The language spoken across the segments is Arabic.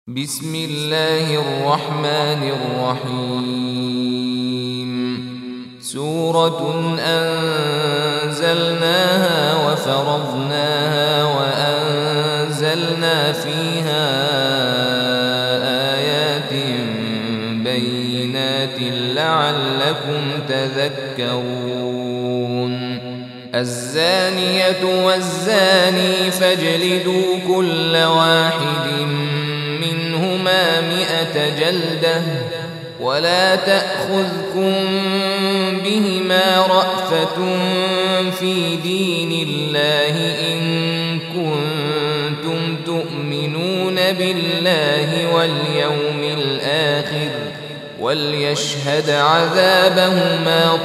بسم الله الرحمن الرحيم. سورة أنزلناها وفرضناها وأنزلنا فيها آيات بينات لعلكم تذكرون. الزانية والزاني فاجلدوا كل واحد منهما 100 جلدة ولا تأخذكم بهما رأفة في دين الله إن كنتم تؤمنون بالله واليوم الآخر وليشهد عذابهما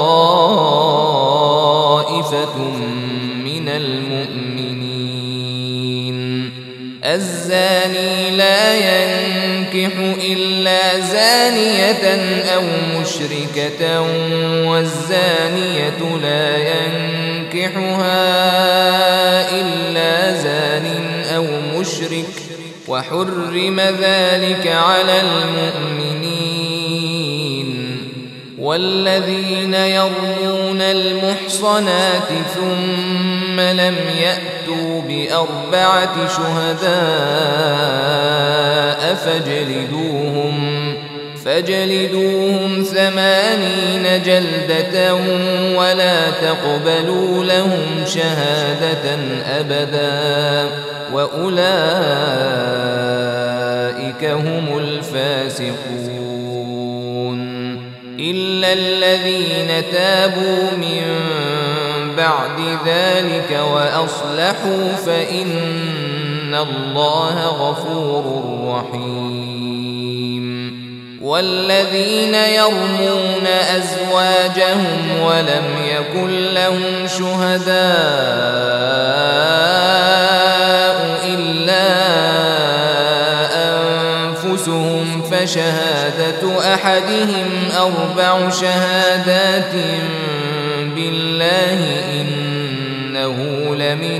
طائفة من المؤمنين. الزاني لا ينكح إلا زانية أو مشركة والزانية لا ينكحها إلا زان أو مشرك وحرم ذلك على المؤمنين. والذين يرمون المحصنات ثم لم يأتوا ب4 شهداء فاجلدوهم 80 جلدة ولا تقبلوا لهم شهادة أبدا وأولئك هم الفاسقون. إلا الذين تابوا من بعد ذلك وأصلحوا فإن الله غفور رحيم. والذين يرمون أزواجهم ولم يكن لهم شهداء إلا أنفسهم فشهادة أحدهم 4 شهادات بالله إنه لمن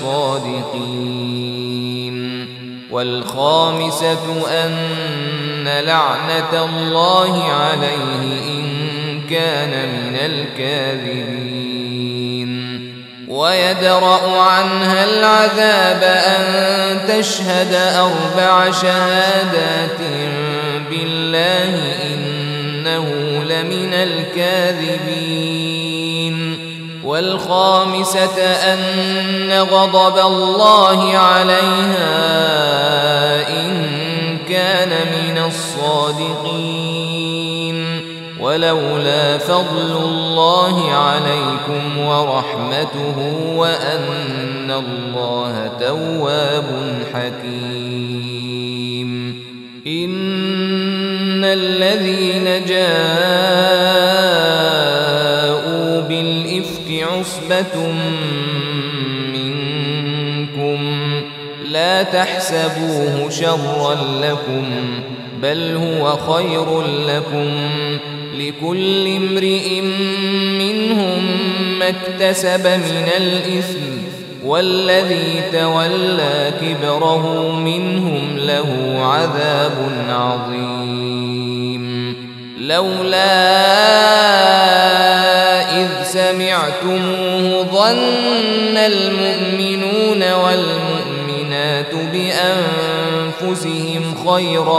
الصادقين. والخامسة أن لعنة الله عليه إن كان من الكاذبين. ويدرأ عنها العذاب أن تشهد 4 شهادات بالله إنه لمن الكاذبين. والخامسة أن غضب الله عليها إن كان من الصادقين. ولولا فضل الله عليكم ورحمته وأن الله تواب حكيم. إن الذين جاءوا بالإفك عصبة منكم لا تحسبوه شرا لكم بل هو خير لكم. لكل امرئ منهم ما اكتسب من الإثم والذي تولى كبره منهم له عذاب عظيم. لولا إذ سمعتموه ظن المؤمنون والمؤمنات بأنفسهم خيرا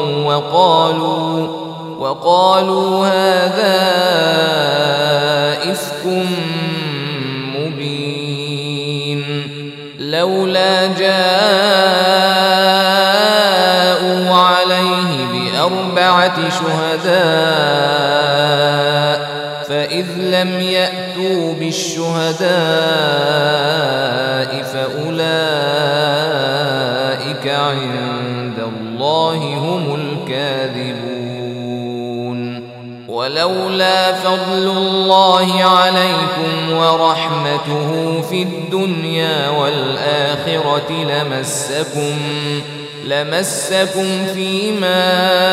وقالوا هذا إفك مبين. لولا جاءوا عليه ب4 شهداء فإذ لم يأتوا بالشهداء فأولئك عند الله هم الكاذبون. ولولا فضل الله عليكم ورحمته في الدنيا والآخرة لمسكم فيما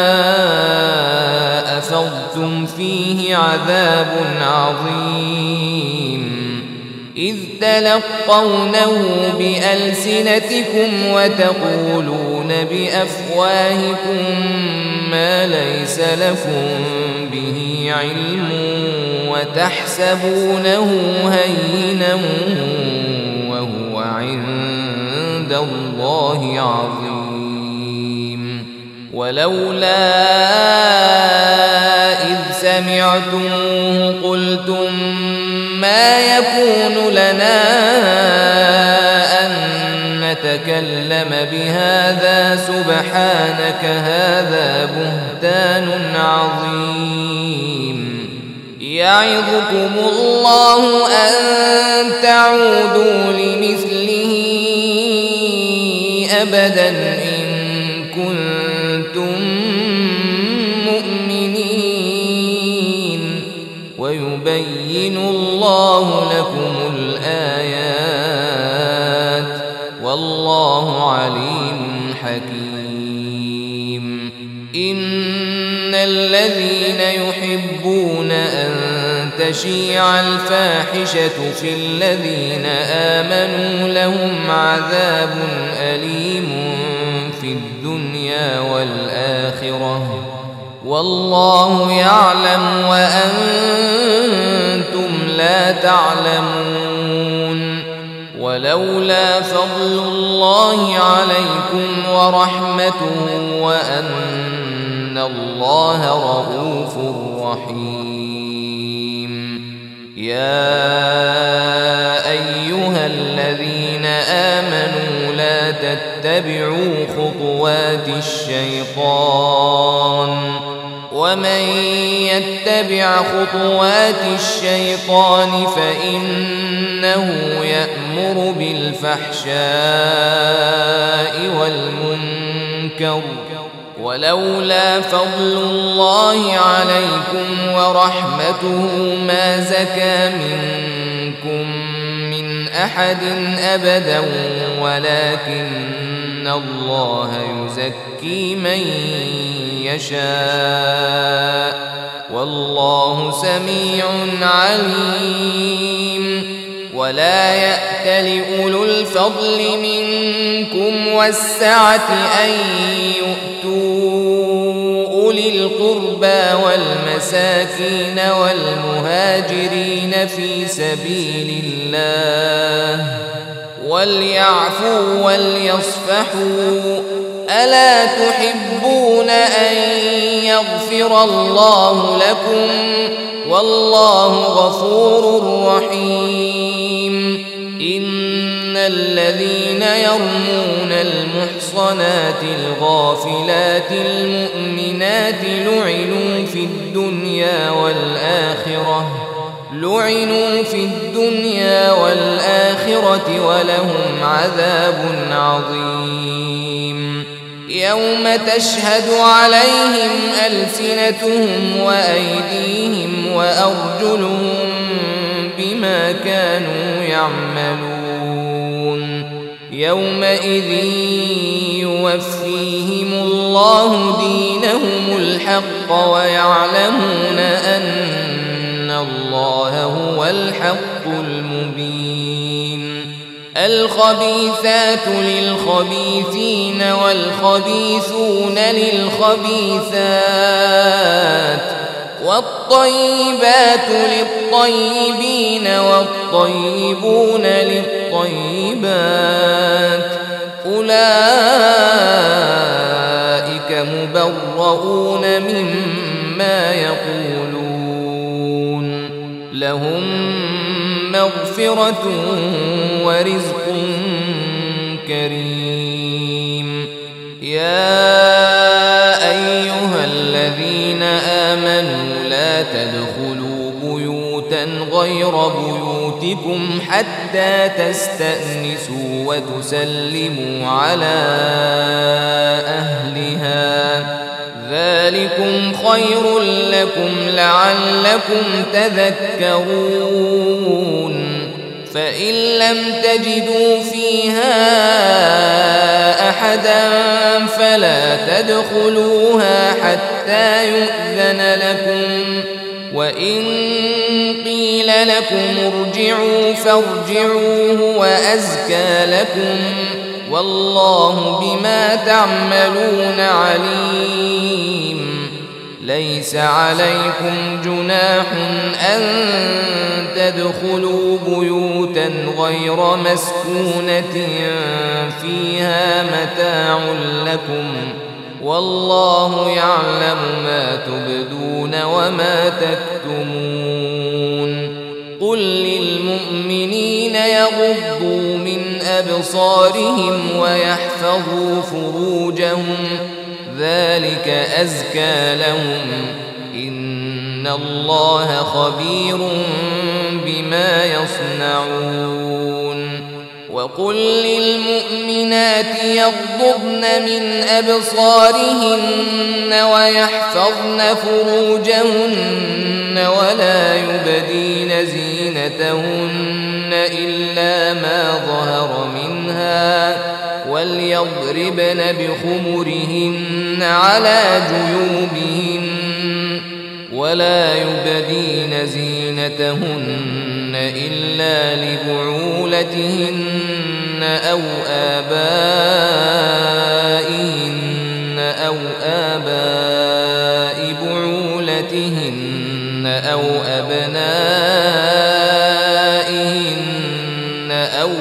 أفضتم فيه عذاب عظيم. إذ تلقونه بألسنتكم وتقولون بأفواهكم ما ليس لكم به علم وتحسبونه هينا وهو عند الله عظيم. ولولا إذ سمعتموه قلتم ما يكون لنا أن نتكلم بهذا سبحانك هذا بهتان عظيم. يعظكم الله أن تعودوا لمثله أبدا إن كنتم مؤمنين ويبين الله لكم الآيات والله عليم حكيم. إن الذين يحبون أن تشيع الفاحشة في الذين آمنوا لهم عذاب أليم في الدنيا والآخرة والله يعلم وأنتم لا تعلمون. ولولا فضل الله عليكم ورحمته وأن الله رؤوف رحيم. يا أيها الذين آمنوا لا تتبعوا خطوات الشيطان ومن يتبع خطوات الشيطان فإنه يأمر بالفحشاء والمنكر ولولا فضل الله عليكم ورحمته ما زكى منكم من أحد أبدا ولكن الله يزكي من يشاء والله سميع عليم. ولا يأتل أولو الفضل منكم والسعة أن يؤتوا أولي القربى والمساكين والمهاجرين في سبيل الله وليعفوا وليصفحوا ألا تحبون أن يغفر الله لكم والله غفور رحيم. إن الذين يرمون المحصنات الغافلات المؤمنات لعنوا في الدنيا والآخرة ولهم عذاب عظيم. يوم تشهد عليهم ألسنتهم وأيديهم وأرجلهم بما كانوا يعملون. يومئذ يوفيهم الله دينهم الحق ويعلمون أن الله هو الحق المبين. الخبيثات للخبيثين والخبيثون للخبيثات والطيبات للطيبين والطيبون للطيبات أولئك مبرؤون مما يقولون لهم مغفرة ورزق كريم. يا أيها الذين آمنوا لا تدخلوا بيوتا غير بيوتكم حتى تستأنسوا وتسلموا على أهلها ذلكم خير لكم لعلكم تذكرون. فإن لم تجدوا فيها أحدا فلا تدخلوها حتى يؤذن لكم وإن قيل لكم ارجعوا فارجعوا هو أزكى لكم والله بما تعملون عليم. ليس عليكم جناح أن تدخلوا بيوتا غير مسكونة فيها متاع لكم، والله يعلم ما تبدون وما تكتمون. قل للمؤمنين يغضوا من أبصارهم ويحفظوا فروجهم، ذلك أزكى لهم، إن الله خبير بما يصنعون. وقل للمؤمنات يغضضن من أبصارهن ويحفظن فروجهن ولا يبدين زينتهن إلا ما ظهر منها، وليضربن بخمرهن على جيوبهن ولا يبدين زينتهن إلا لبعولتهن أو آباء بعولتهن أو أبنائهن أو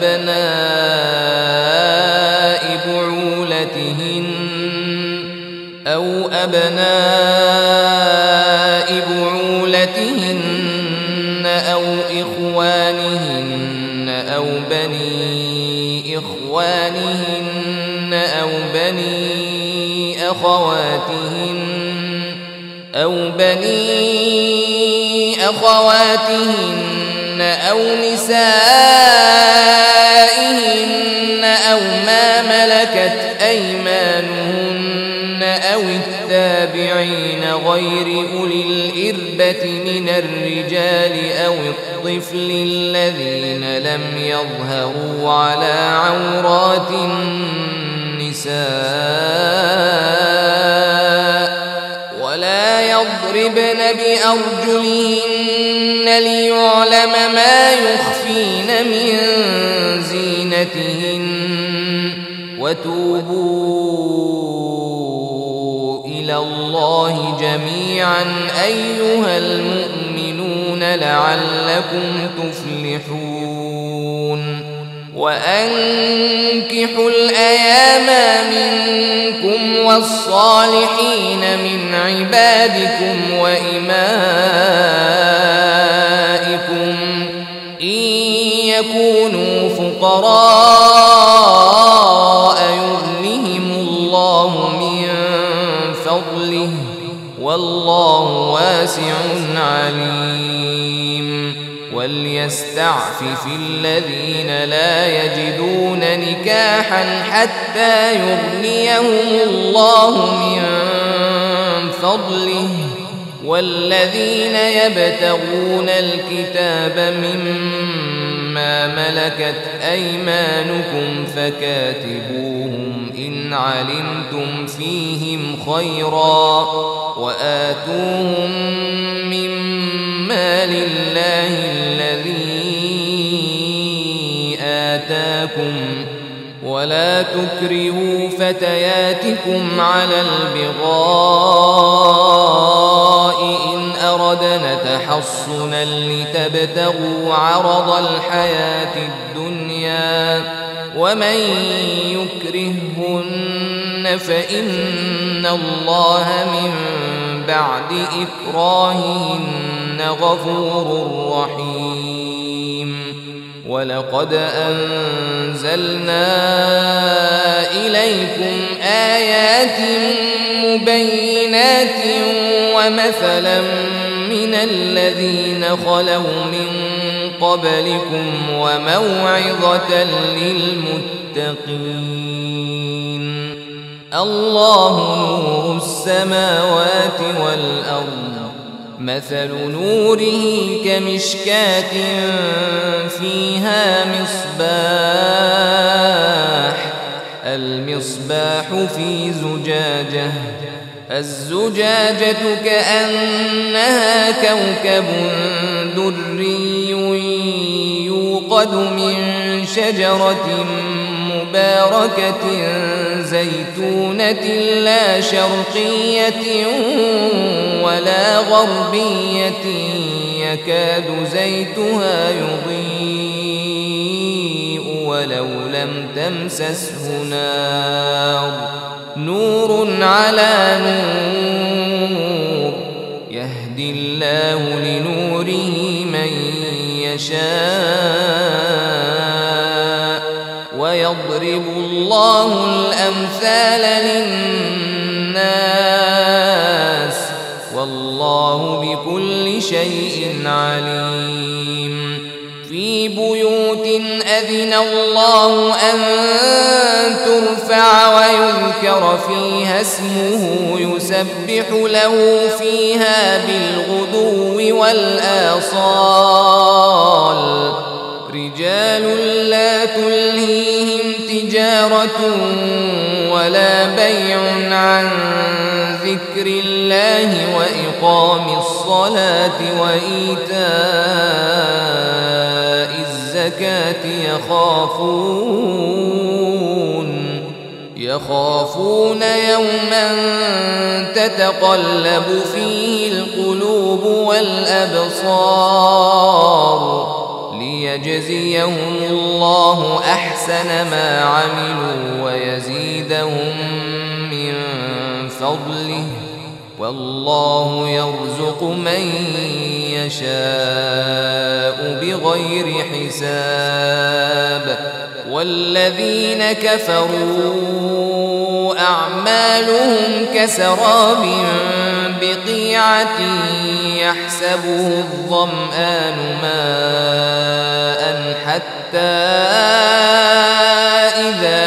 أبناء بعولتهن أو إخوانهن أو بني إخوانهن أو بني أخواتهن أو نسائهن أو ما ملكت أيمانهن أو التابعين غير أولي الإربة من الرجال أو الطفل الذين لم يظهروا على عورات النساء، ولا يضربن بأرجلهن ليعلم ما يخفين من زينتهن. وتوبوا إلى الله جميعا أيها المؤمنون لعلكم تفلحون. وأنكحوا الأيام منكم والصالحين من عبادكم وإمائكم إن يكونوا فقراء يغنهم الله من فضله، والله واسع عليم. وليستعفف الذين لا يجدون نكاحا حتى يغنيهم الله من فضله، والذين يبتغون الكتاب مما ملكت أيمانكم فكاتبوهم إن علمتم فيهم خيرا، وآتوهم مما لله الذي آتاكم، ولا تكرهوا فتياتكم على البغاء إن أردنا تحصنا لتبتغوا عرض الحياة الدنيا، ومن يكرههن فإن الله من بعد إكراههن غفور رحيم. ولقد أنزلنا إليكم آيات مبينات ومثلا من الذين خلوا من قبلكم وموعظة للمتقين. الله نور السماوات والأرض، مثل نوره كمشكاة فيها مصباح، المصباح في زجاجة، الزجاجة كأنها كوكب دري يوقد من شجرة مباركة زيتونة لا شرقية ولا غربية يكاد زيتها يضيء ولو لم تمسسه نار نور على نور يهدي الله لنوره من يشاء ويضرب الله الأمثال للناس والله بكل شيء عليم في بيوت أذن الله أن ترفع ويذكر فيها اسمه يسبح له فيها بالغدو والآصال رجال لا تلهيهم تجارة ولا بيع عن ذكر الله وإقام الصلاة وإيتاء الزكاة يخافون يوما تتقلب فيه القلوب والأبصار ليجزيهم الله أحسن ما عملوا ويزيدهم من فضله والله يرزق من يشاء بغير حساب والذين كفروا أعمالهم كسراب بقيعة يحسبه الظمآن ماء حتى إذا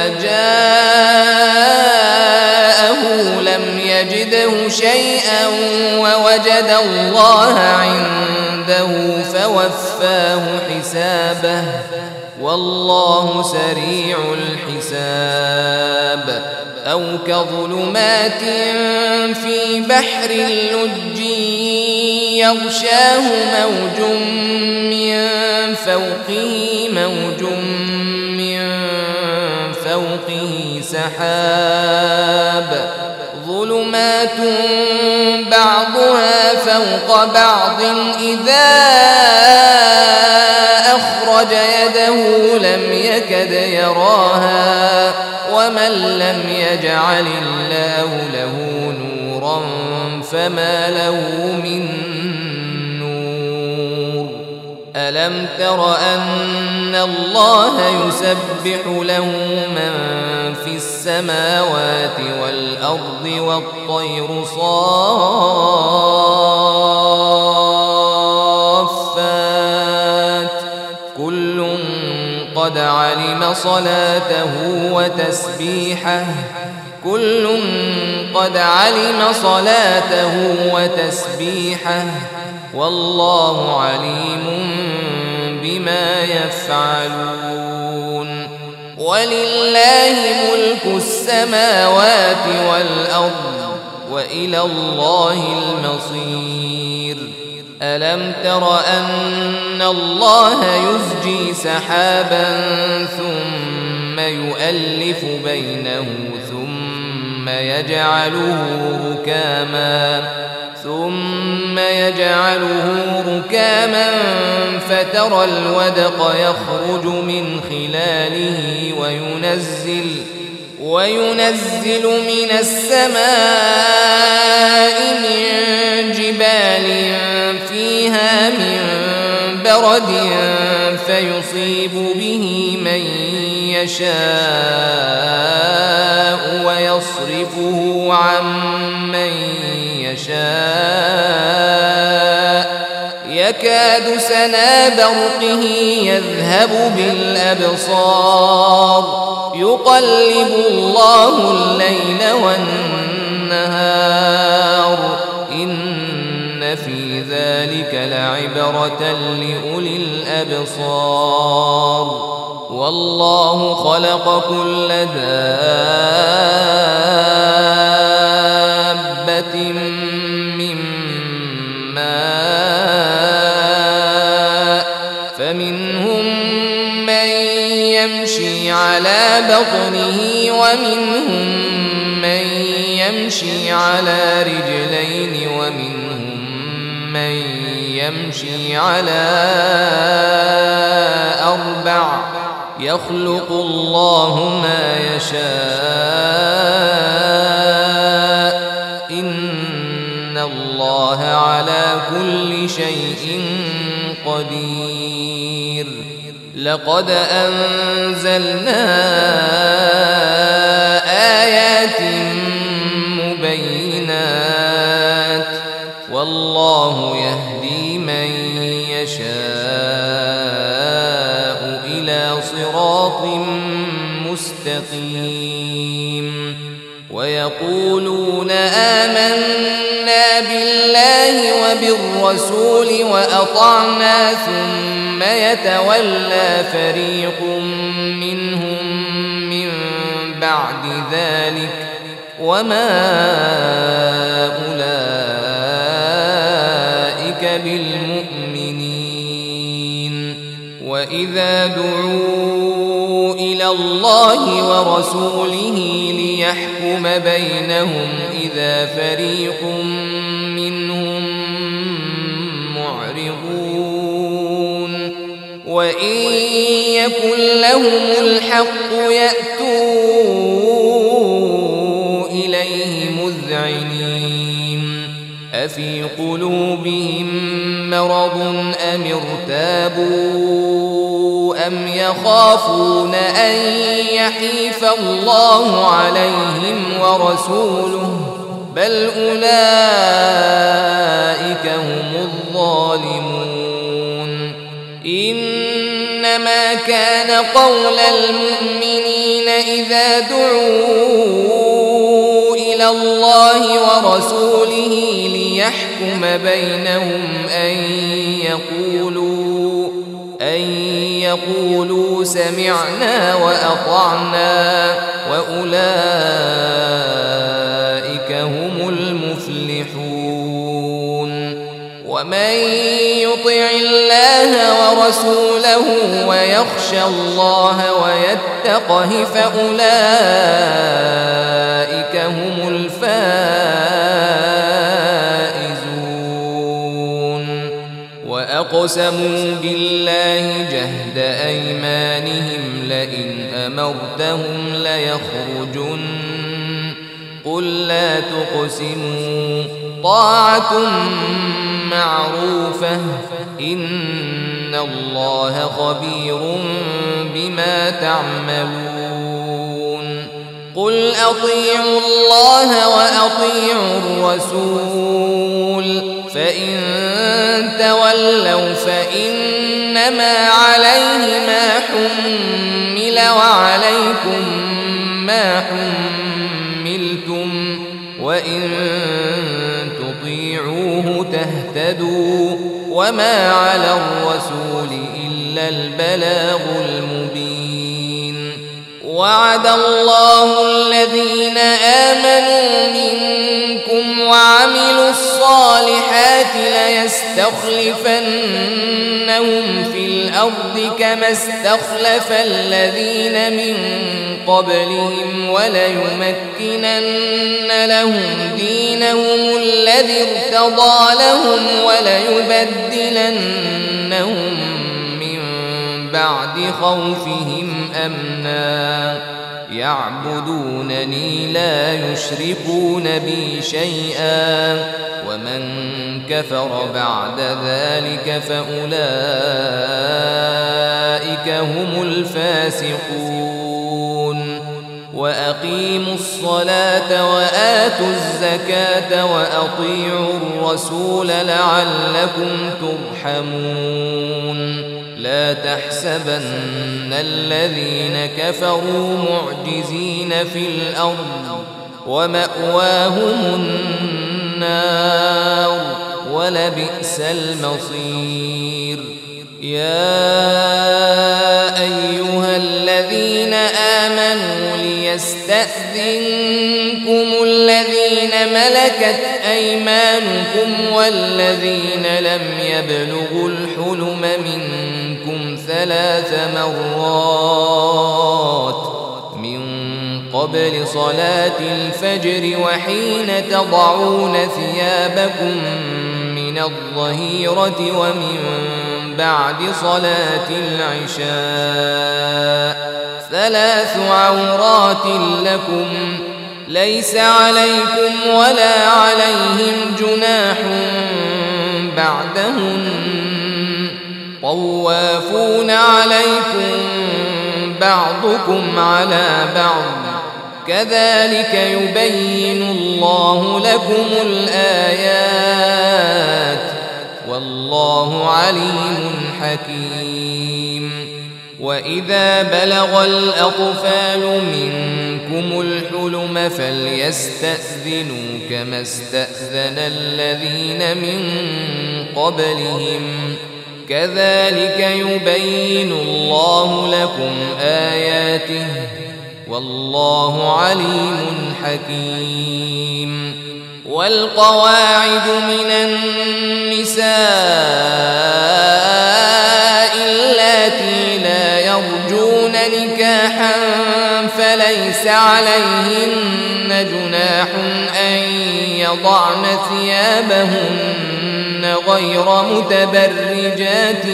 جاءه لم يجده شيئا ووجد الله عنده فوفاه حسابه والله سريع الحساب أو كظلمات في بحر لج يغشاه موج من فوقه سحاب ظلمات بعضها فوق بعض إذا أخرج يده لم يكد يراها ومن لم يجعل الله له نورا فما له من نور ألم تر أن الله يسبح له من في السماوات والأرض والطير صافات كل قد علم صلاته وتسبيحه والله عليم بما يفعلون ولله ملك السماوات والأرض وإلى الله المصير ألم تر أن الله يزجي سحابا ثم يؤلف بينه ثم يجعله ركاما فترى الودق يخرج من خلاله وينزل من السماء من جبال فيها من برد فيصيب به من يشاء ويصرفه عن من يشاء يكاد سنا برقه يذهب بالأبصار يقلب الله الليل والنهار إن في ذلك لعبرة لأولي الأبصار والله خلق كل دابة من ماء فمنهم من يمشي على بطنه ومنهم من يمشي على رجلين ومنهم من يمشي على 4 يخلق الله ما يشاء إن الله على كل شيء قدير لقد أنزلنا آيات مبينات والله يهدي من يشاء إلى صراط مستقيم ويقولون آمنا بالله وبالرسول وأطعنا ثم يتولى فريق منهم من بعد ذلك وما أولئك بالمؤمنين وإذا دعوا إلى الله ورسوله ليحكم بينهم إذا فريق منهم معرضون وإن يكن لهم الحق يأتوا إليه مذعنين أفي قلوبهم مرض أم ارتابوا أم يخافون أن يحيف الله عليهم ورسوله بل أولئك هم الظالمون إنما كان قول المؤمنين إذا دعوا إلى الله ورسوله ليحكم بينهم أن يقولوا سمعنا وأطعنا وأولئك هم المفلحون ومن يطع الله ورسوله ويخشى الله ويتقه فأولئك هم الفائزون وأقسموا بالله جهد أيمانهم لئن أمرتهم ليخرجن قل لا تقسموا طاعة معروفة إن الله خبير بما تعملون قل أطيعوا الله وأطيعوا الرسول فإن تولوا فإنما عليه ما حمل وعليكم ما حملتم وإن تطيعوه تهتدوا وما على الرسول إلا البلاغ المبين وعد الله الذين آمنوا منكم وعملوا الصالحات ليستخلفنهم في الأرض كما استخلف الذين من قبلهم وليمكنن لهم دينهم الذي ارتضى لهم وليبدلنهم من بعد خوفهم أمنا يعبدونني لا يشركون بي شيئا ومن كفر بعد ذلك فأولئك هم الفاسقون وأقيموا الصلاة وآتوا الزكاة وأطيعوا الرسول لعلكم ترحمون لا تحسبن الذين كفروا معجزين في الأرض ومأواهم النار ولبئس المصير يا أيها الذين آمنوا ليستأذنكم الذين ملكت أيمانكم والذين لم يبلغوا الحلم منكم 3 مرات من قبل صلاة الفجر وحين تضعون ثيابكم من الظهيرة ومن بعد صلاة العشاء 3 عورات لكم ليس عليكم ولا عليهم جناح بعدهن طوافون عليكم بعضكم على بعض كذلك يبين الله لكم الآيات والله عليم حكيم وإذا بلغ الأطفال منكم الحلم فليستأذنوا كما استأذن الذين من قبلهم كذلك يبين الله لكم آياته والله عليم حكيم والقواعد من النساء اللاتي لا يرجون نكاحا فليس عليهن جناح أن يضعن ثيابهن غير متبرجات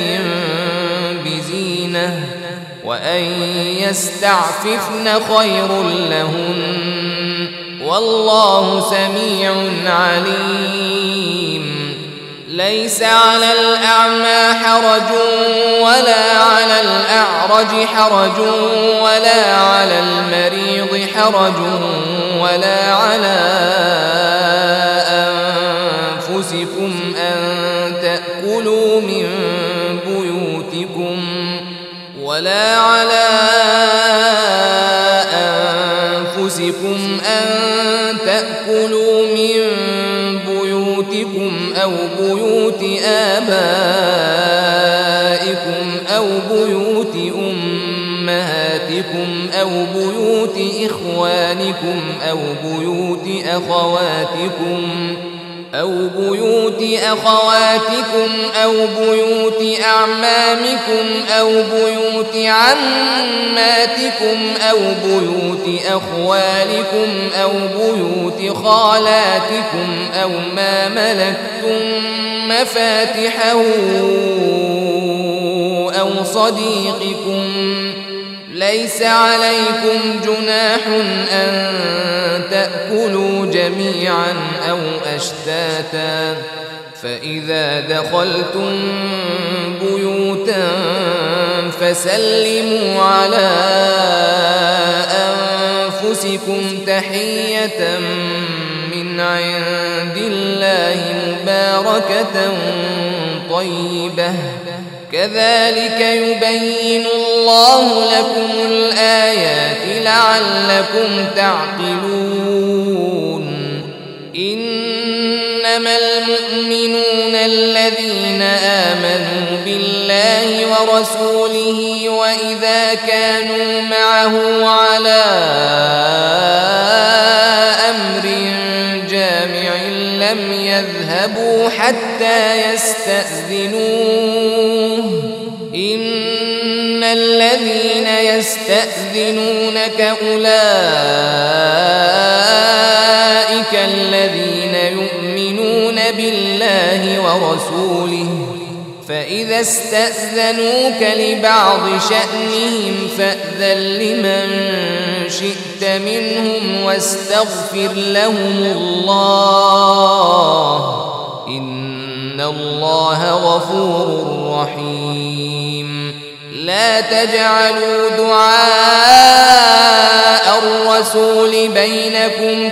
بزينة وأن يستعففن خير لهن والله سميع عليم ليس على الأعمى حرج ولا على الأعرج حرج ولا على المريض حرج ولا على أنفسكم أن تأكلوا من بيوتكم ولا على أنفسكم أن تأكلوا من بيوتكم أو بيوت آبائكم أو بيوت أمهاتكم أو بيوت إخوانكم أو بيوت أخواتكم أو بيوت أعمامكم أو بيوت عماتكم أو بيوت أخوالكم أو بيوت خالاتكم أو ما ملكتم مفاتحه أو صديقكم ليس عليكم جناح أن تأكلوا جميعا أو أشتاتا فإذا دخلتم بيوتا فسلموا على أنفسكم تحية من عند الله مباركة طيبة كذلك يبين الله لكم الآيات لعلكم تعقلون إنما المؤمنون الذين آمنوا بالله ورسوله وإذا كانوا معه على أمر جامع لم يذهبوا حتى يستأذنوه إن الذين يستأذنونك أولئك الذين يؤمنون بالله ورسوله فإذا استأذنوك لبعض شأنهم فأذن لمن شئت منهم واستغفر لهم الله إن الله غفور رحيم لا تجعلوا دعاء الرسول بينكم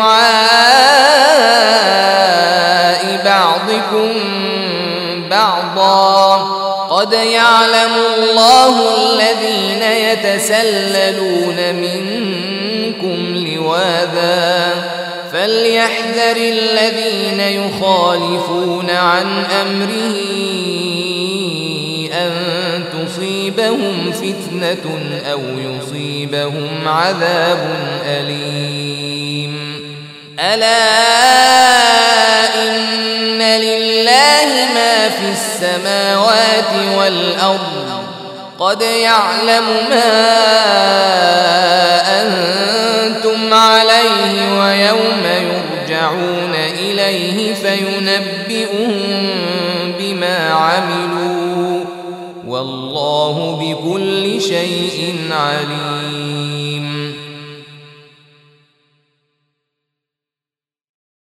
كدعاء بعضكم بعضا قد يعلم الله الذين يتسللون منكم لواذا فليحذر الذين يخالفون عن أمره أن تصيبهم فتنة أو يصيبهم عذاب أليم ألا إن لله ما في السماوات والأرض قد يعلم ما أنتم عليه ويوم يرجعون إليه فينبئهم بما عملوا والله بكل شيء عليم.